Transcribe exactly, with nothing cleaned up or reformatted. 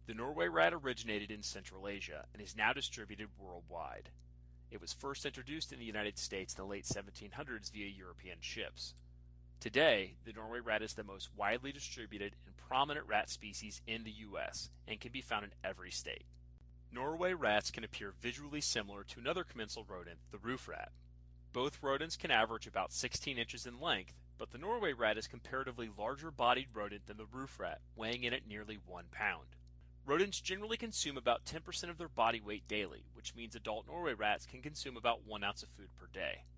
The Norway rat originated in Central Asia and is now distributed worldwide. It was first introduced in the United States in the late seventeen hundreds via European ships. Today, the Norway rat is the most widely distributed and prominent rat species in the U S and can be found in every state. Norway rats can appear visually similar to another commensal rodent, the roof rat. Both rodents can average about sixteen inches in length, but the Norway rat is a comparatively larger bodied rodent than the roof rat, weighing in at nearly one pound. Rodents generally consume about ten percent of their body weight daily, which means adult Norway rats can consume about one ounce of food per day.